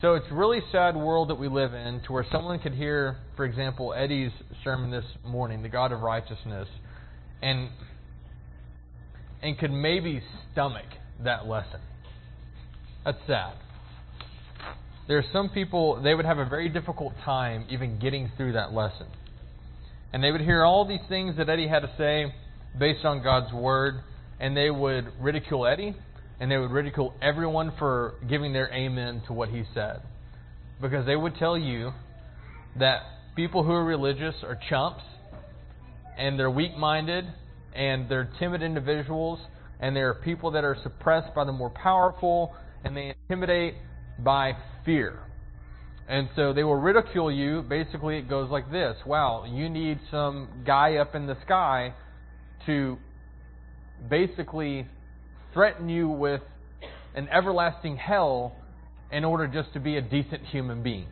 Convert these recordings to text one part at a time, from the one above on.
So it's a really sad world that we live in, to where someone could hear, for example, Eddie's sermon this morning, The God of Righteousness, and could maybe stomach that lesson. That's sad. There are some people, they would have a very difficult time even getting through that lesson. And they would hear all these things that Eddie had to say based on God's Word, and they would ridicule Eddie, and they would ridicule everyone for giving their amen to what he said. Because they would tell you that people who are religious are chumps, and they're weak-minded, and they're timid individuals, and they're people that are suppressed by the more powerful, and they intimidate by fear. And so they will ridicule you. Basically, it goes like this. Wow, you need some guy up in the sky to basically threaten you with an everlasting hell in order just to be a decent human being.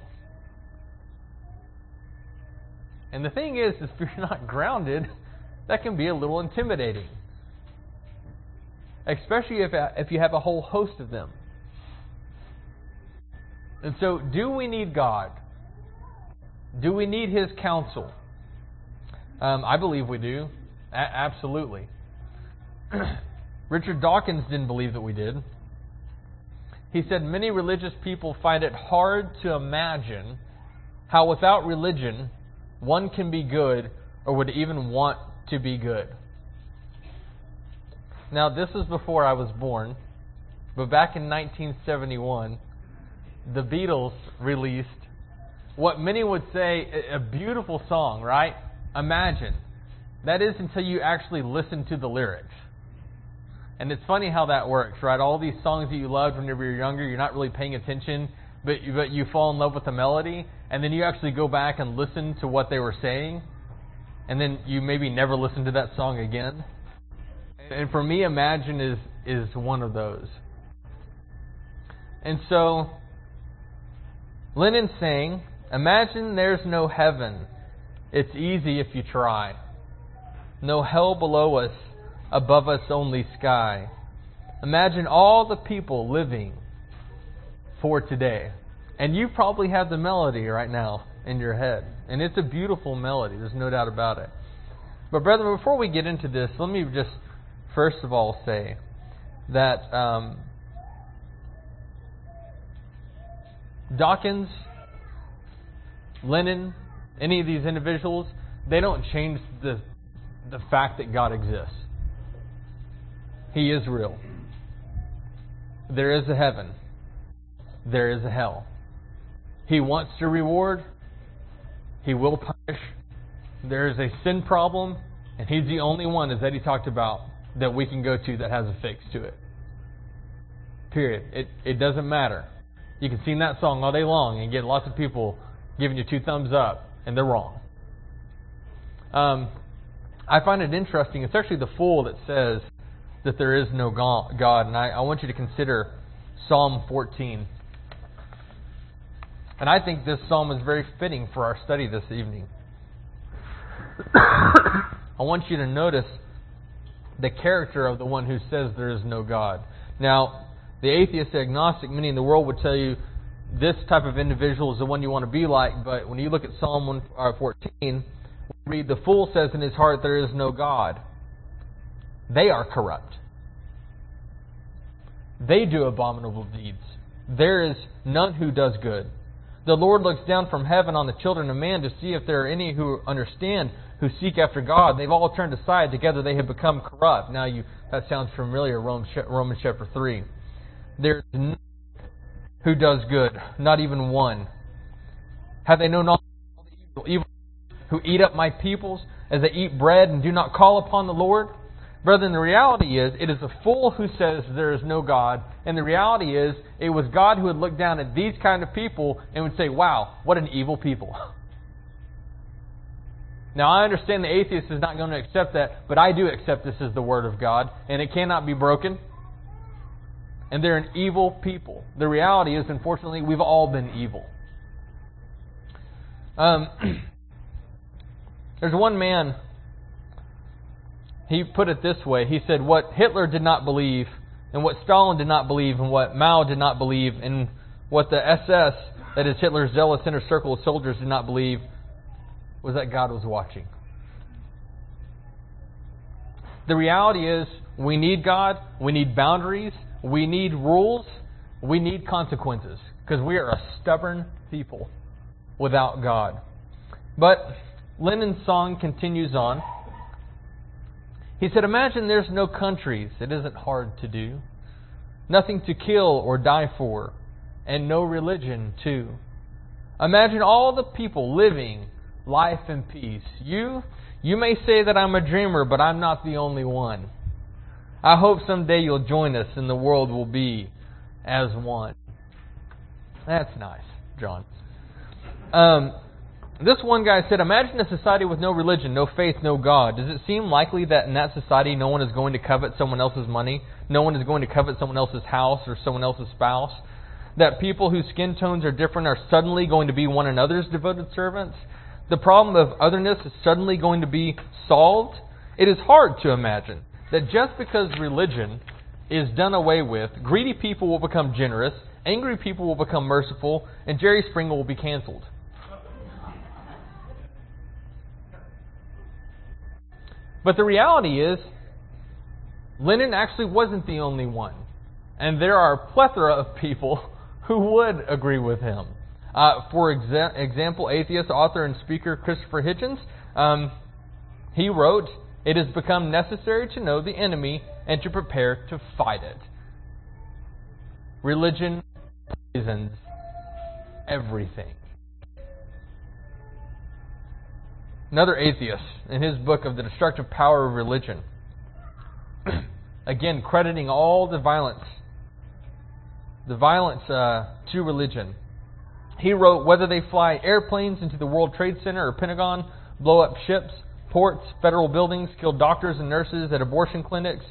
And the thing is if you're not grounded, that can be a little intimidating. Especially if you have a whole host of them. And so, do we need God? Do we need His counsel? I believe we do. Absolutely. Richard Dawkins didn't believe that we did. He said, many religious people find it hard to imagine how without religion one can be good or would even want to be good. Now, this is before I was born, but back in 1971, the Beatles released what many would say a beautiful song, right? Imagine. That is until you actually listen to the lyrics. And it's funny how that works, right? All these songs that you loved whenever you're younger, you're not really paying attention, but you fall in love with the melody, and then you actually go back and listen to what they were saying, and then you maybe never listen to that song again. And for me, Imagine is one of those. And so, Lennon sang, imagine there's no heaven. It's easy if you try. No hell below us, above us only sky. Imagine all the people living for today. And you probably have the melody right now in your head. And it's a beautiful melody, there's no doubt about it. But brethren, before we get into this, let me just first of all say that Dawkins, Lennon, any of these individuals, they don't change the fact that God exists. He is real. There is a heaven. There is a hell. He wants to reward. He will punish. There is a sin problem, and He's the only one, as Eddie talked about, that we can go to that has a fix to it. Period. It doesn't matter. You can sing that song all day long and get lots of people giving you 2 thumbs up, and they're wrong. I find it interesting. It's actually the fool that says that there is no God. And I want you to consider Psalm 14. And I think this psalm is very fitting for our study this evening. I want you to notice the character of the one who says there is no God. Now, the atheist, the agnostic, many in the world would tell you this type of individual is the one you want to be like. But when you look at Psalm 14, we read, the fool says in his heart there is no God. They are corrupt. They do abominable deeds. There is none who does good. The Lord looks down from heaven on the children of man to see if there are any who understand, who seek after God. They've all turned aside. Together they have become corrupt. Now, that sounds familiar, Romans chapter 3. There is none who does good, not even one. Have they no knowledge of all the evil who eat up my peoples as they eat bread and do not call upon the Lord? Brethren, the reality is, it is a fool who says there is no God. And the reality is, it was God who would look down at these kind of people and would say, wow, what an evil people. Now, I understand the atheist is not going to accept that, but I do accept this as the Word of God, and it cannot be broken. And they're an evil people. The reality is, unfortunately, we've all been evil. There's one man, he put it this way. He said, what Hitler did not believe, and what Stalin did not believe, and what Mao did not believe, and What the SS, that is Hitler's zealous inner circle of soldiers, did not believe was that God was watching. The reality is, we need God, we need boundaries, we need rules, we need consequences, because we are a stubborn people without God. But Lennon's song continues on. He said, imagine there's no countries, it isn't hard to do. Nothing to kill or die for, and no religion too. Imagine all the people living life in peace. You may say that I'm a dreamer, but I'm not the only one. I hope someday you'll join us and the world will be as one. That's nice, John. This one guy said, imagine a society with no religion, no faith, no God. Does it seem likely that in that society no one is going to covet someone else's money? No one is going to covet someone else's house or someone else's spouse? That people whose skin tones are different are suddenly going to be one another's devoted servants? The problem of otherness is suddenly going to be solved? It is hard to imagine that just because religion is done away with, greedy people will become generous, angry people will become merciful, and Jerry Springer will be canceled. But the reality is, Lennon actually wasn't the only one. And there are a plethora of people who would agree with him. For example, atheist, author, and speaker Christopher Hitchens, he wrote, it has become necessary to know the enemy and to prepare to fight it. Religion poisons everything. Another atheist, in his book of The Destructive Power of Religion, again crediting all the violence to religion, he wrote, whether they fly airplanes into the World Trade Center or Pentagon, blow up ships, ports, federal buildings, kill doctors and nurses at abortion clinics,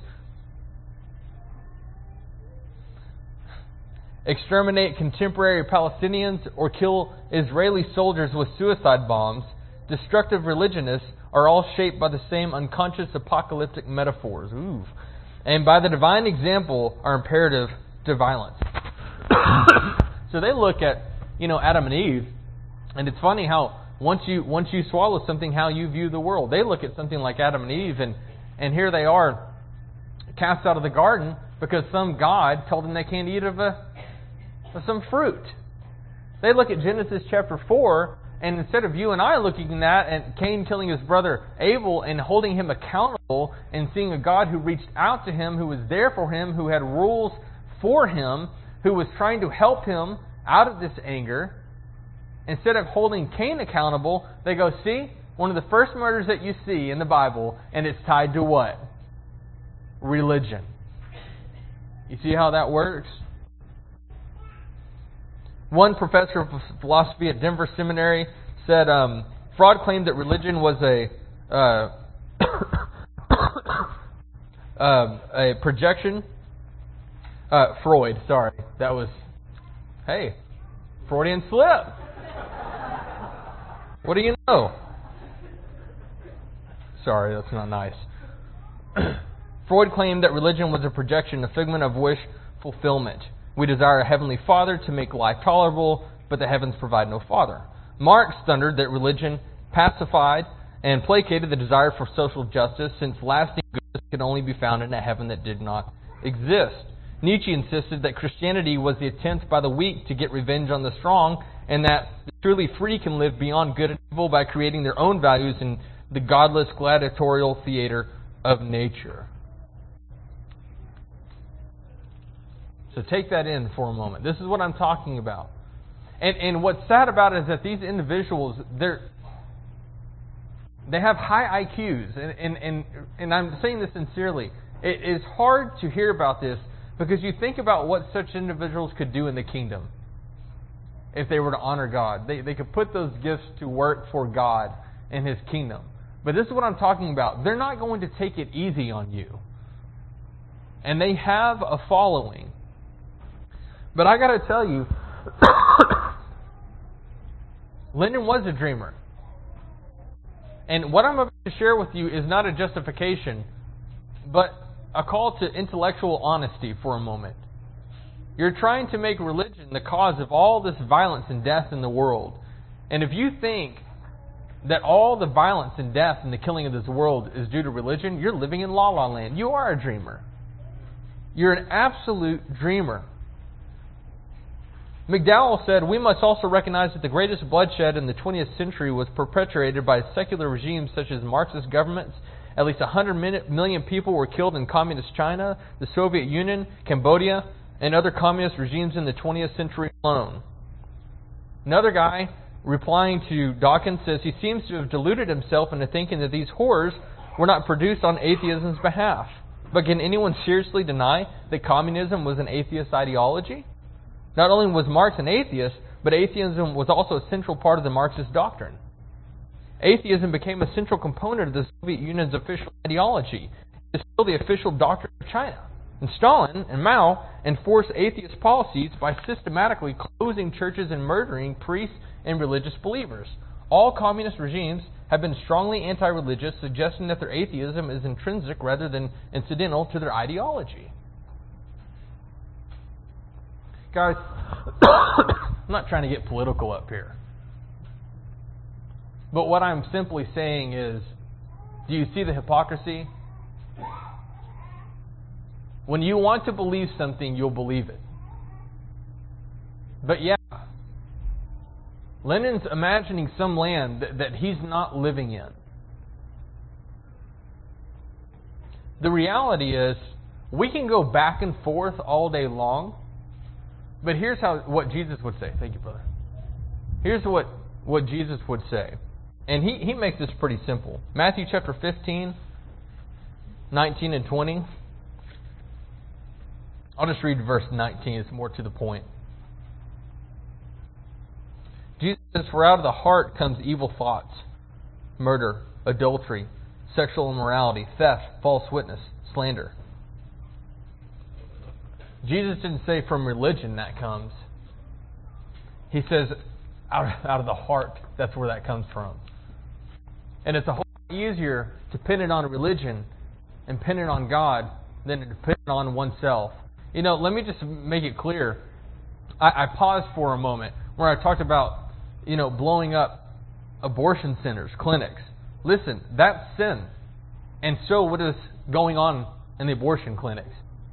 exterminate contemporary Palestinians, or kill Israeli soldiers with suicide bombs, destructive religionists are all shaped by the same unconscious apocalyptic metaphors. Ooh. And by the divine example are imperative to violence. So they look at, Adam and Eve, and it's funny how once you swallow something, how you view the world. They look at something like Adam and Eve, and here they are cast out of the garden because some God told them they can't eat of some fruit. They look at Genesis chapter 4, and instead of you and I looking at that and Cain killing his brother Abel and holding him accountable and seeing a God who reached out to him, who was there for him, who had rules for him, who was trying to help him out of this anger, instead of holding Cain accountable, they go, see, one of the first murders that you see in the Bible, and it's tied to what? Religion. You see how that works? One professor of philosophy at Denver Seminary said, Freud claimed that religion was a projection. Freud, sorry. That was, hey, Freudian slip. What do you know? Sorry, that's not nice. Freud claimed that religion was a projection, a figment of wish fulfillment. We desire a heavenly Father to make life tolerable, but the heavens provide no Father. Marx thundered that religion pacified and placated the desire for social justice, since lasting goodness could only be found in a heaven that did not exist. Nietzsche insisted that Christianity was the attempt by the weak to get revenge on the strong, and that the truly free can live beyond good and evil by creating their own values in the godless gladiatorial theater of nature. So take that in for a moment. This is what I'm talking about. And what's sad about it is that these individuals, they have high IQs. And I'm saying this sincerely. It is hard to hear about this because you think about what such individuals could do in the kingdom if they were to honor God. They could put those gifts to work for God and His kingdom. But this is what I'm talking about. They're not going to take it easy on you. And they have a following. But I got to tell you, Lyndon was a dreamer. And what I'm about to share with you is not a justification, but a call to intellectual honesty for a moment. You're trying to make religion religion the cause of all this violence and death in the world. And if you think that all the violence and death and the killing of this world is due to religion, you're living in la la land. You are a dreamer. You're an absolute dreamer. McDowell said, "We must also recognize that the greatest bloodshed in the 20th century was perpetrated by secular regimes such as Marxist governments. At least 100 million people were killed in Communist China, the Soviet Union, Cambodia, and other communist regimes in the 20th century alone." Another guy, replying to Dawkins, says he seems to have deluded himself into thinking that these horrors were not produced on atheism's behalf. But can anyone seriously deny that communism was an atheist ideology? Not only was Marx an atheist, but atheism was also a central part of the Marxist doctrine. Atheism became a central component of the Soviet Union's official ideology. It is still the official doctrine of China. And Stalin and Mao enforced atheist policies by systematically closing churches and murdering priests and religious believers. All communist regimes have been strongly anti-religious, suggesting that their atheism is intrinsic rather than incidental to their ideology. Guys, I'm not trying to get political up here. But what I'm simply saying is, do you see the hypocrisy? When you want to believe something, you'll believe it. But yeah, Lenin's imagining some land that he's not living in. The reality is, we can go back and forth all day long, but here's what Jesus would say. Thank you, brother. Here's what Jesus would say. And he makes this pretty simple. Matthew chapter 15, 19 and 20. I'll just read verse 19. It's more to the point. Jesus says, "For out of the heart comes evil thoughts, murder, adultery, sexual immorality, theft, false witness, slander." Jesus didn't say from religion that comes. He says out of the heart, that's where that comes from. And it's a whole lot easier to pin it on religion and pin it on God than to pin it on oneself. You know, let me just make it clear. I paused for a moment where I talked about, blowing up abortion centers, clinics. Listen, that's sin. And so what is going on in the abortion clinics?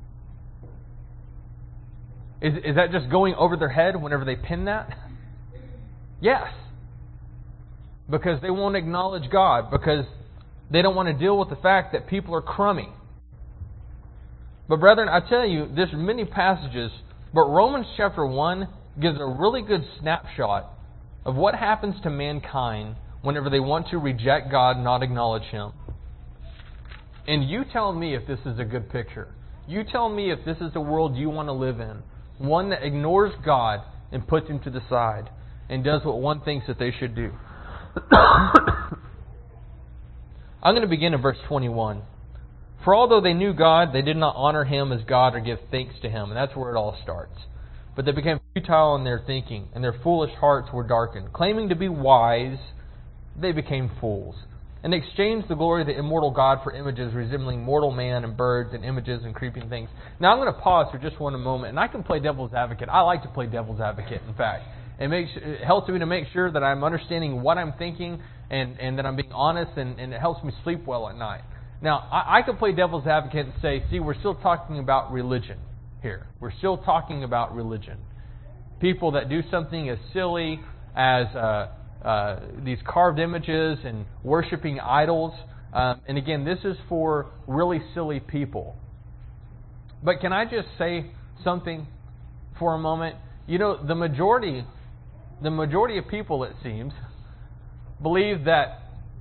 Is that just going over their head whenever they pin that? Yes. Because they won't acknowledge God, because they don't want to deal with the fact that people are crummy. But brethren, I tell you, there's many passages, but Romans chapter 1 gives a really good snapshot of what happens to mankind whenever they want to reject God and not acknowledge Him. And you tell me if this is a good picture. You tell me if this is the world you want to live in. One that ignores God and puts Him to the side and does what one thinks that they should do. I'm going to begin in verse 21. "For although they knew God, they did not honor Him as God or give thanks to Him." And that's where it all starts. "But they became futile in their thinking, and their foolish hearts were darkened. Claiming to be wise, they became fools, and exchanged the glory of the immortal God for images resembling mortal man and birds and images and creeping things." Now I'm going to pause for just one moment, and I can play devil's advocate. I like to play devil's advocate, in fact. It helps me to make sure that I'm understanding what I'm thinking and that I'm being honest, and it helps me sleep well at night. Now, I could play devil's advocate and say, see, we're still talking about religion here. We're still talking about religion. People that do something as silly as these carved images and worshiping idols. And again, this is for really silly people. But can I just say something for a moment? The majority of people, it seems, believe that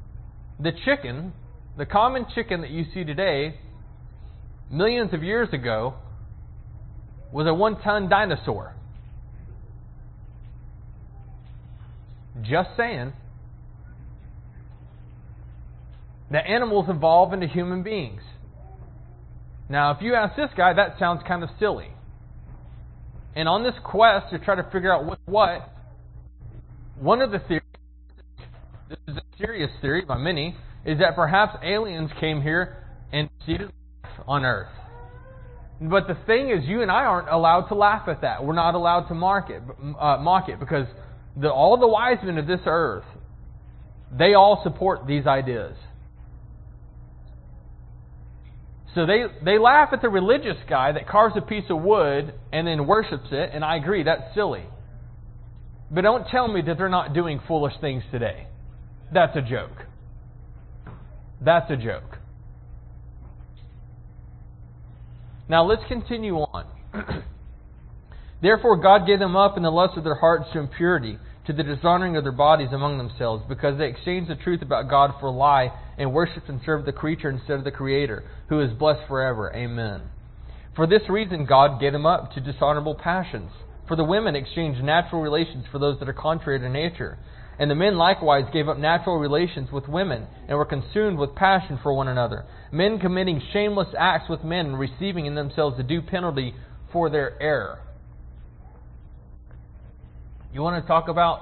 the common chicken that you see today, millions of years ago, was a 1-ton dinosaur. Just saying. That animals evolve into human beings. Now, if you ask this guy, that sounds kind of silly. And on this quest to try to figure out what's what, one of the theories, this is a serious theory by many, is that perhaps aliens came here and seeded life on Earth. But the thing is, you and I aren't allowed to laugh at that. We're not allowed to mock it because all the wise men of this earth, they all support these ideas. So they laugh at the religious guy that carves a piece of wood and then worships it, and I agree, that's silly. But don't tell me that they're not doing foolish things today. That's a joke. That's a joke. Now let's continue on. Therefore God gave them up in the lust of their hearts to impurity, to the dishonoring of their bodies among themselves, because they exchanged the truth about God for a lie, and worshipped and served the creature instead of the Creator, who is blessed forever. Amen. For this reason God gave them up to dishonorable passions. For the women exchanged natural relations for those that are contrary to nature. And the men likewise gave up natural relations with women, and were consumed with passion for one another, men committing shameless acts with men, and receiving in themselves the due penalty for their error. You want to talk about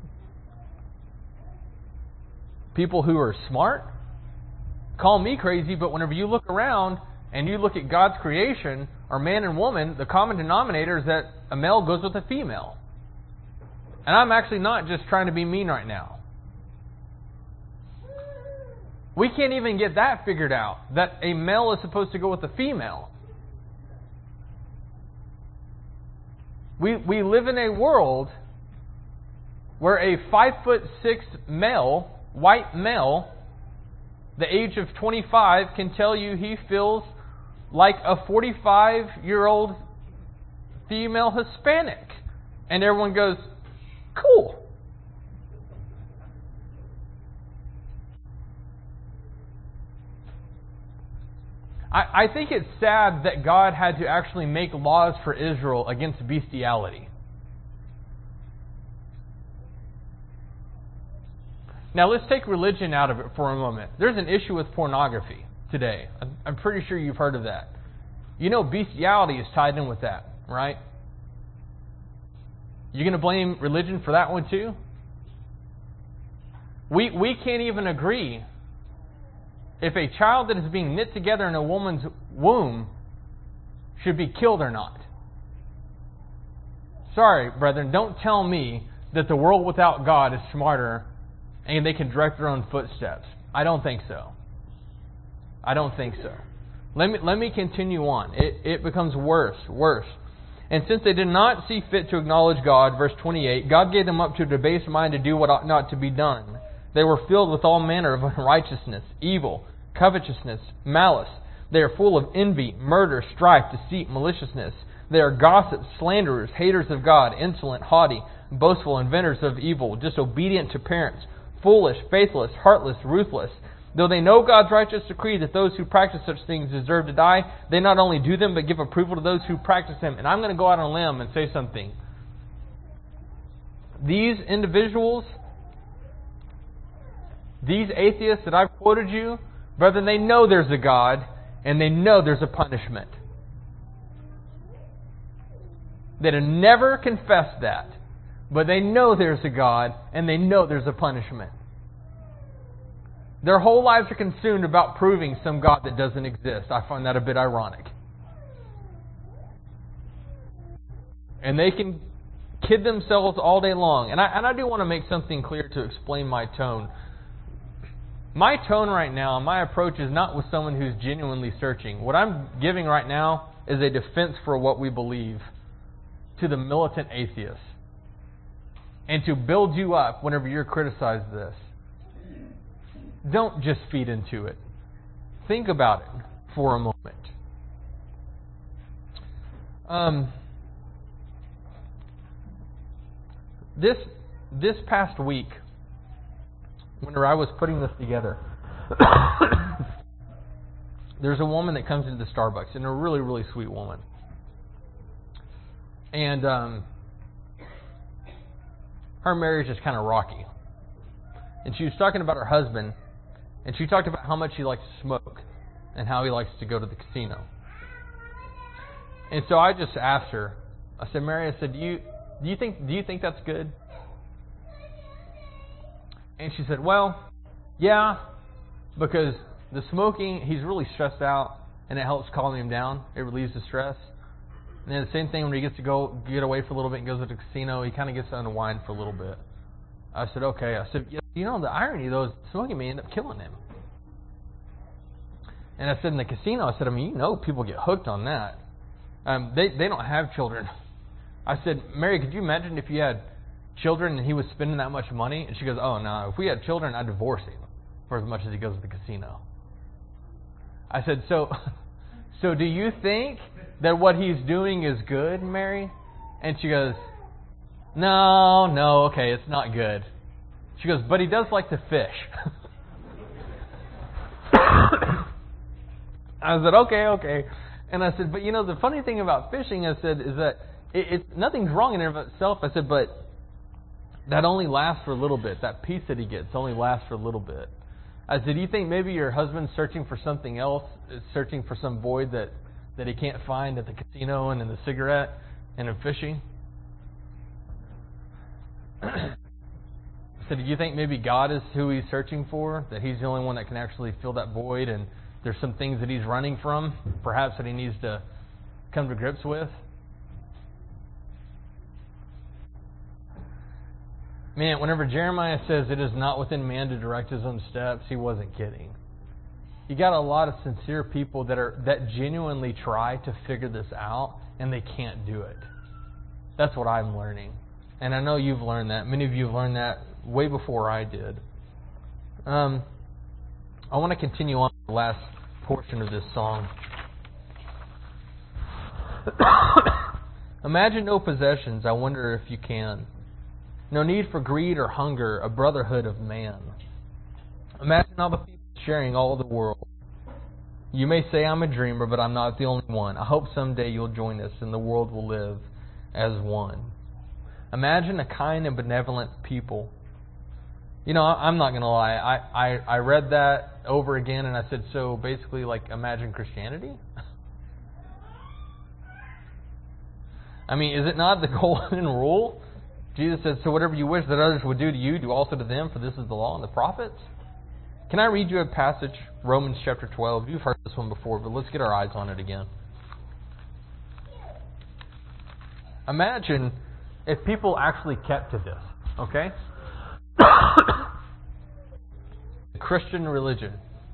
people who are smart? Call me crazy, but whenever you look around and you look at God's creation, or man and woman, the common denominator is that a male goes with a female. And I'm actually not just trying to be mean right now. We can't even get that figured out, that a male is supposed to go with a female. We live in a world where a 5'6" male, white male, the age of 25, can tell you he feels like a 45-year-old female Hispanic. And everyone goes, cool. I think it's sad that God had to actually make laws for Israel against bestiality. Now let's take religion out of it for a moment. There's an issue with pornography today. I'm pretty sure you've heard of that. You know bestiality is tied in with that, right? You going to blame religion for that one too? We can't even agree if a child that is being knit together in a woman's womb should be killed or not. Sorry, brethren, don't tell me that the world without God is smarter and they can direct their own footsteps. I don't think so. I don't think so. Let me continue on. It becomes worse. And since they did not see fit to acknowledge God, verse 28, God gave them up to a debased mind to do what ought not to be done. They were filled with all manner of unrighteousness, evil, covetousness, malice. They are full of envy, murder, strife, deceit, maliciousness. They are gossips, slanderers, haters of God, insolent, haughty, boastful, inventors of evil, disobedient to parents, foolish, faithless, heartless, ruthless. Though they know God's righteous decree that those who practice such things deserve to die, they not only do them, but give approval to those who practice them. And I'm going to go out on a limb and say something. These individuals, these atheists that I've quoted you, brethren, they know there's a God, and they know there's a punishment. They'd have never confessed that, but they know there's a God, and they know there's a punishment. Their whole lives are consumed about proving some God that doesn't exist. I find that a bit ironic. And they can kid themselves all day long. And I do want to make something clear to explain my tone. My tone right now, my approach is not with someone who's genuinely searching. What I'm giving right now is a defense for what we believe to the militant atheists. And to build you up whenever you're criticized this. Don't just feed into it. Think about it for a moment. This past week, whenever I was putting this together, there's a woman that comes into Starbucks, and a really, really sweet woman. And her marriage is kind of rocky. And she was talking about her husband, and she talked about how much he likes to smoke and how he likes to go to the casino. And so I just asked her, I said, Mary, I said, do you think that's good? And she said, well, yeah, because the smoking, he's really stressed out, and it helps calm him down. It relieves the stress. And then the same thing when he gets to get away for a little bit and goes to the casino, he kind of gets to unwind for a little bit. I said, okay. I said, you know, the irony though is smoking may end up killing him. And I said, in the casino, I said, I mean, you know, people get hooked on that. They don't have children. I said, Mary, could you imagine if you had children and he was spending that much money? And she goes, oh, no, if we had children, I'd divorce him for as much as he goes to the casino. I said, so do you think that what he's doing is good, Mary? And she goes, no, okay, it's not good. She goes, but he does like to fish. I said, okay. And I said, but you know, the funny thing about fishing, I said, is that it's nothing's wrong in and of itself. I said, but that only lasts for a little bit. That peace that he gets only lasts for a little bit. I said, do you think maybe your husband's searching for something else, searching for some void that he can't find at the casino and in the cigarette and in fishing? I said, do you think maybe God is who he's searching for? That he's the only one that can actually fill that void, and there's some things that he's running from, perhaps that he needs to come to grips with? Man, whenever Jeremiah says it is not within man to direct his own steps, he wasn't kidding. You got a lot of sincere people that genuinely try to figure this out, and they can't do it. That's what I'm learning. And I know you've learned that. Many of you have learned that way before I did. I want to continue on the last portion of this song. Imagine no possessions, I wonder if you can. No need for greed or hunger, a brotherhood of man. Imagine all the people sharing all the world. You may say I'm a dreamer, but I'm not the only one. I hope someday you'll join us and the world will live as one. Imagine a kind and benevolent people. You know, I'm not going to lie. I read that over again and I said, so basically, like, imagine Christianity? I mean, is it not the golden rule? Jesus said, so whatever you wish that others would do to you, do also to them, for this is the law and the prophets. Can I read you a passage, Romans chapter 12? You've heard this one before, but let's get our eyes on it again. Imagine if people actually kept to this, okay? Christian religion.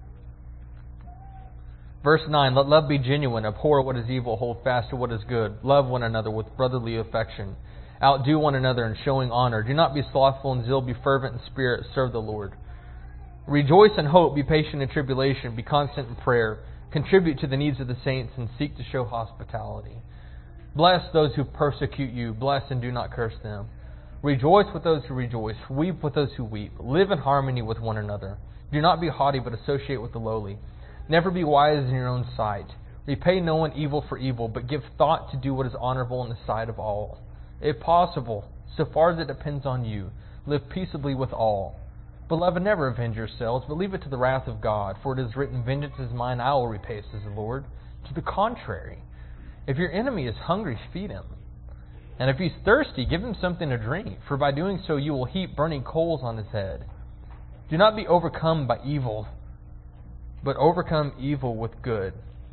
Verse 9, let love be genuine, abhor what is evil, hold fast to what is good, love one another with brotherly affection, outdo one another in showing honor, do not be slothful in zeal, be fervent in spirit, serve the Lord. Rejoice in hope, be patient in tribulation, be constant in prayer, contribute to the needs of the saints, and seek to show hospitality. Bless those who persecute you, bless and do not curse them. Rejoice with those who rejoice, weep with those who weep, live in harmony with one another. Do not be haughty, but associate with the lowly. Never be wise in your own sight. Repay no one evil for evil, but give thought to do what is honorable in the sight of all. If possible, so far as it depends on you, live peaceably with all. Beloved, never avenge yourselves, but leave it to the wrath of God. For it is written, vengeance is mine, I will repay, says the Lord. To the contrary, if your enemy is hungry, feed him. And if he's thirsty, give him something to drink, for by doing so you will heap burning coals on his head. Do not be overcome by evil, but overcome evil with good.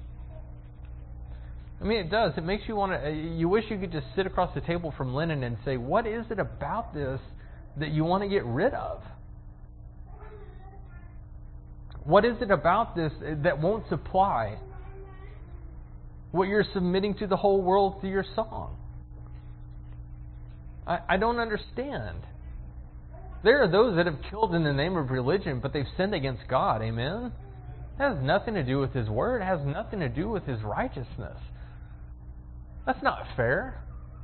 I mean, it does. It makes you want to. You wish you could just sit across the table from Lenin and say, what is it about this that you want to get rid of? What is it about this that won't supply what you're submitting to the whole world through your song? I don't understand. There are those that have killed in the name of religion, but they've sinned against God. Amen? It has nothing to do with His Word. It has nothing to do with His righteousness. That's not fair.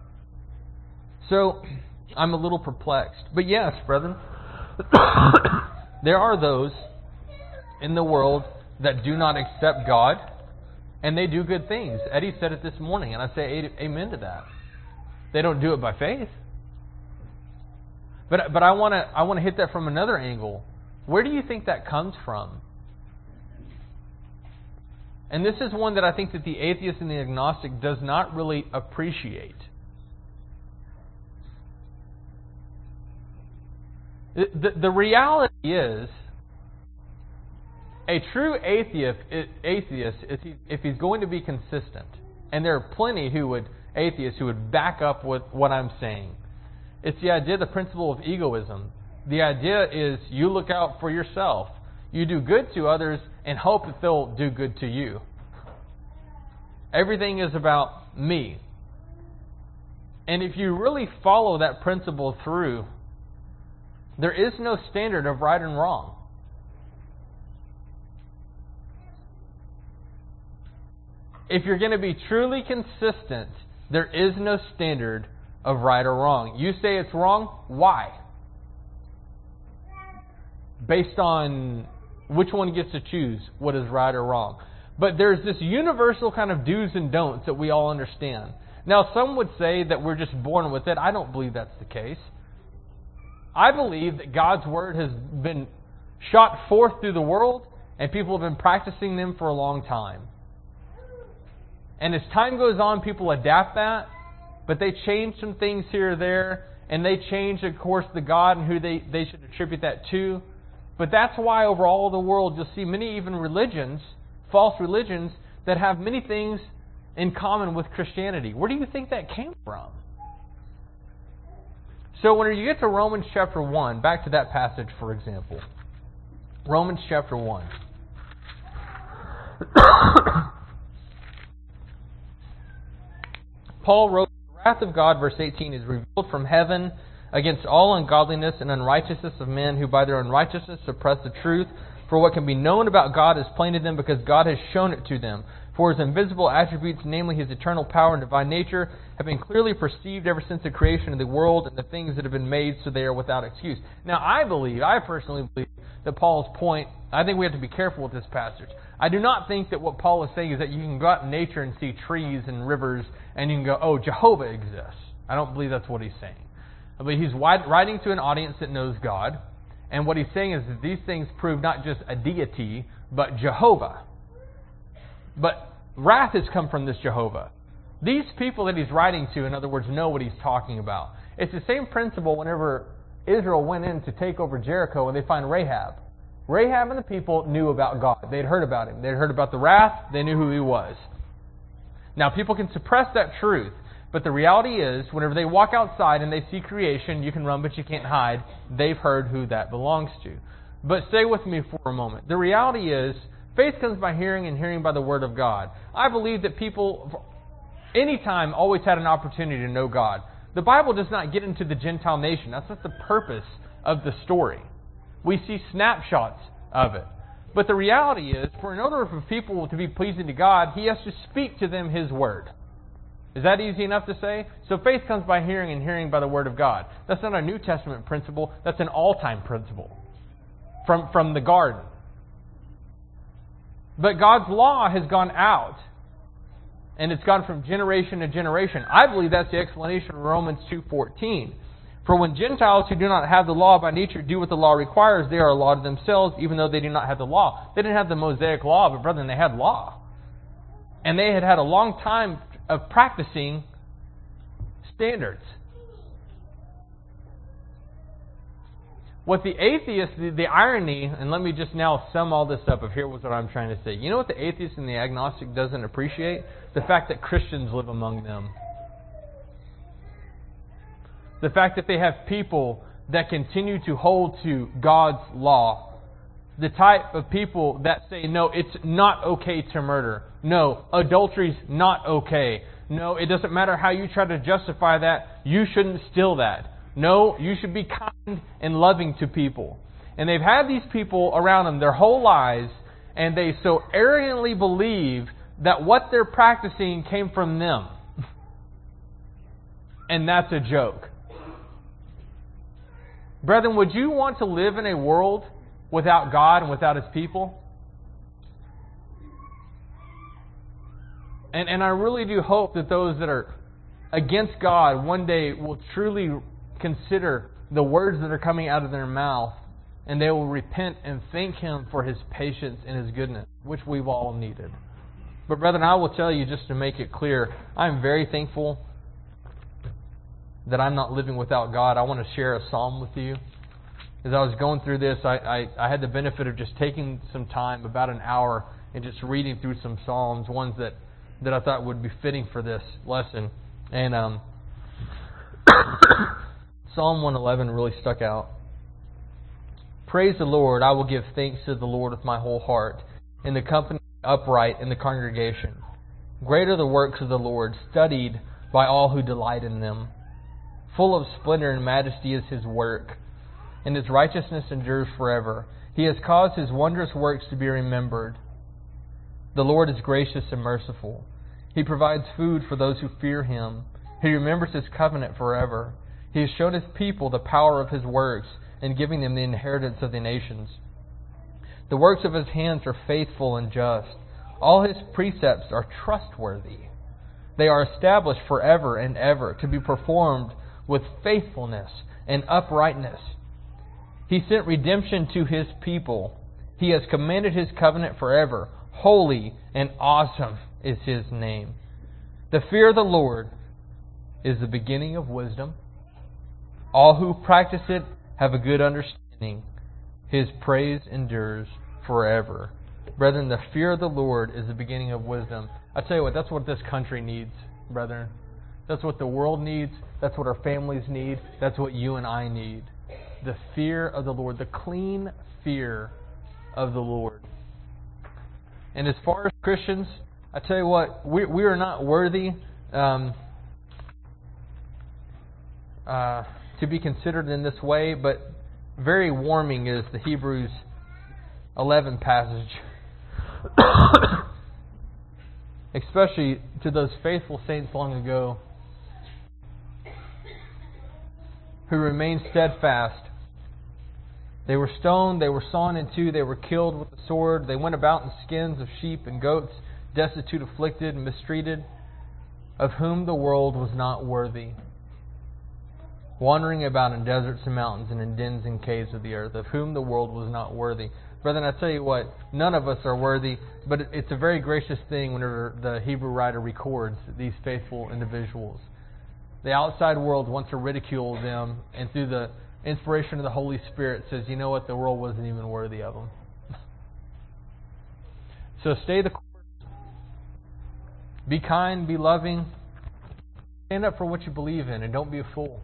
So, I'm a little perplexed. But yes, brethren, there are those in the world that do not accept God, and they do good things. Eddie said it this morning, and I say amen to that. They don't do it by faith. But I want to hit that from another angle. Where do you think that comes from? And this is one that I think that the atheist and the agnostic does not really appreciate. The reality is, A true atheist, if he's going to be consistent, and there are plenty atheists who would back up with what I'm saying. It's the idea, the principle of egoism. The idea is you look out for yourself. You do good to others and hope that they'll do good to you. Everything is about me. And if you really follow that principle through, there is no standard of right and wrong. If you're going to be truly consistent, there is no standard of right or wrong. You say it's wrong, why? Based on which one gets to choose what is right or wrong. But there's this universal kind of do's and don'ts that we all understand. Now, some would say that we're just born with it. I don't believe that's the case. I believe that God's Word has been shot forth through the world, and people have been practicing them for a long time. And as time goes on, people adapt that, but they change some things here or there, and they change, of course, the God and who they should attribute that to. But that's why over all the world you'll see many even religions, false religions, that have many things in common with Christianity. Where do you think that came from? So when you get to Romans chapter 1, back to that passage, for example. Romans chapter 1. Paul wrote, "The wrath of God," verse 18, "is revealed from heaven against all ungodliness and unrighteousness of men who by their unrighteousness suppress the truth. For what can be known about God is plain to them because God has shown it to them. For His invisible attributes, namely His eternal power and divine nature, have been clearly perceived ever since the creation of the world and the things that have been made, so they are without excuse." Now I personally believe that Paul's point, I think we have to be careful with this passage. I do not think that what Paul is saying is that you can go out in nature and see trees and rivers and you can go, oh, Jehovah exists. I don't believe that's what he's saying. But he's writing to an audience that knows God. And what he's saying is that these things prove not just a deity, but Jehovah. But wrath has come from this Jehovah. These people that he's writing to, in other words, know what he's talking about. It's the same principle whenever Israel went in to take over Jericho and they find Rahab. Rahab and the people knew about God. They'd heard about Him. They'd heard about the wrath. They knew who He was. Now, people can suppress that truth, but the reality is, whenever they walk outside and they see creation, you can run but you can't hide. They've heard who that belongs to. But stay with me for a moment. The reality is, faith comes by hearing and hearing by the Word of God. I believe that people, anytime, always had an opportunity to know God. The Bible does not get into the Gentile nation. That's not the purpose of the story. We see snapshots of it. But the reality is, in order for people to be pleasing to God, He has to speak to them His Word. Is that easy enough to say? So faith comes by hearing and hearing by the Word of God. That's not a New Testament principle. That's an all-time principle from the garden. But God's law has gone out, and it's gone from generation to generation. I believe that's the explanation of Romans 2:14. For when Gentiles who do not have the law by nature do what the law requires, they are a law to themselves, even though they do not have the law. They didn't have the Mosaic law, but brethren, they had law. And they had had a long time of practicing standards. What the atheist, the irony, and let me just now sum all this up, if here was what I'm trying to say. You know what the atheist and the agnostic doesn't appreciate? The fact that Christians live among them. The fact that they have people that continue to hold to God's law. The type of people that say, no, it's not okay to murder. No, adultery's not okay. No, it doesn't matter how you try to justify that. You shouldn't steal that. No, you should be kind and loving to people. And they've had these people around them their whole lives, and they so arrogantly believe that what they're practicing came from them. And that's a joke. Brethren, would you want to live in a world without God and without His people? And I really do hope that those that are against God one day will truly consider the words that are coming out of their mouth, and they will repent and thank Him for His patience and His goodness, which we've all needed. But brethren, I will tell you, just to make it clear, I'm very thankful that I'm not living without God. I want to share a psalm with you. as I was going through this, I had the benefit of just taking some time, about an hour, and just reading through some Psalms, ones that I thought would be fitting for this lesson. And Psalm 111 really stuck out. Praise the Lord, I will give thanks to the Lord with my whole heart, in the company of the upright in the congregation. Great are the works of the Lord, studied by all who delight in them. Full of splendor and majesty is His work, and His righteousness endures forever. He has caused His wondrous works to be remembered. The Lord is gracious and merciful. He provides food for those who fear Him. He remembers His covenant forever. He has shown His people the power of His works, and giving them the inheritance of the nations. The works of His hands are faithful and just. All His precepts are trustworthy. They are established forever and ever, to be performed with faithfulness and uprightness. He sent redemption to His people. He has commanded His covenant forever. Holy and awesome is His name. The fear of the Lord is the beginning of wisdom. All who practice it have a good understanding. His praise endures forever. Brethren, the fear of the Lord is the beginning of wisdom. I tell you what, that's what this country needs, brethren. That's what the world needs. That's what our families need. That's what you and I need. The fear of the Lord, the clean fear of the Lord. And as far as Christians, I tell you what, we are not worthy to be considered in this way, but very warming is the Hebrews 11 passage. Especially to those faithful saints long ago who remained steadfast. They were stoned, they were sawn in two, they were killed with the sword. They went about in skins of sheep and goats, destitute, afflicted, and mistreated, of whom the world was not worthy. Wandering about in deserts and mountains and in dens and caves of the earth, of whom the world was not worthy. Brethren, I tell you what, none of us are worthy, but it's a very gracious thing whenever the Hebrew writer records these faithful individuals. The outside world wants to ridicule them, and through the inspiration of the Holy Spirit says, you know what, the world wasn't even worthy of them. So stay the course. Be kind, be loving. Stand up for what you believe in, and don't be a fool.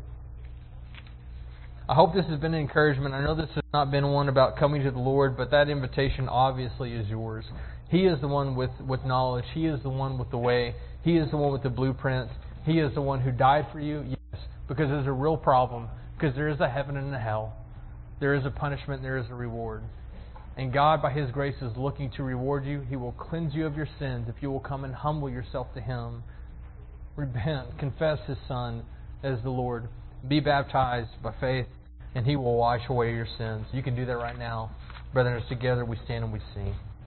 I hope this has been an encouragement. I know this has not been one about coming to the Lord, but that invitation obviously is yours. He is the one with knowledge. He is the one with the way. He is the one with the blueprints. He is the one who died for you, yes, because there's a real problem, because there is a heaven and a hell. There is a punishment, there is a reward. And God, by His grace, is looking to reward you. He will cleanse you of your sins if you will come and humble yourself to Him. Repent, confess His Son as the Lord. Be baptized by faith, and He will wash away your sins. You can do that right now. Brethren, as together we stand and we sing.